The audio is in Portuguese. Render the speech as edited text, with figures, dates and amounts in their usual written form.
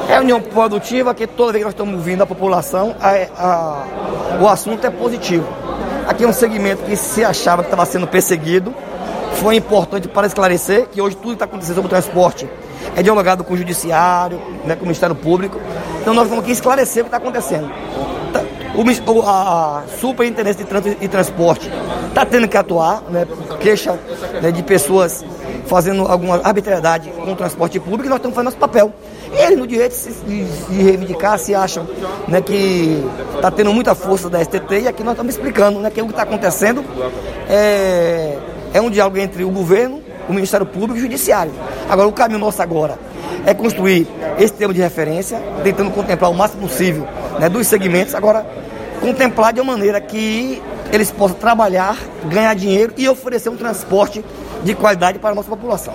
É a união produtiva que toda vez que nós estamos ouvindo a população, o assunto é positivo. Aqui é um segmento que se achava que estava sendo perseguido. Foi importante para esclarecer que hoje tudo que está acontecendo sobre o transporte é dialogado com o Judiciário, né, com o Ministério Público. Então nós vamos aqui esclarecer o que está acontecendo. A Superintendência de Trânsito e Transporte está tendo que atuar, né, queixa, né, de pessoas fazendo alguma arbitrariedade com o transporte público, e nós estamos fazendo nosso papel. E eles, no direito de reivindicar, se acham, né, que está tendo muita força da STT, e aqui nós estamos explicando, né, que o que está acontecendo é um diálogo entre o governo, o Ministério Público e o Judiciário. Agora, o caminho nosso agora é construir esse termo de referência, tentando contemplar o máximo possível, né, dos segmentos, agora contemplar de uma maneira que eles possam trabalhar, ganhar dinheiro e oferecer um transporte de qualidade para a nossa população.